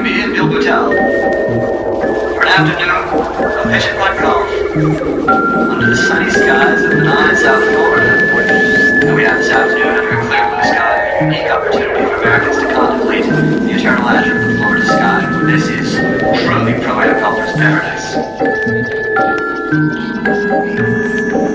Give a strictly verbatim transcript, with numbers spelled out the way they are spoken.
me and Bill Boutel for an afternoon of fishing putt golf under the sunny skies of Manal, South Florida. And we have this afternoon under a clear blue sky, a unique opportunity for Americans to contemplate the eternal azure of the Florida sky. This is truly pro-am golfer's paradise.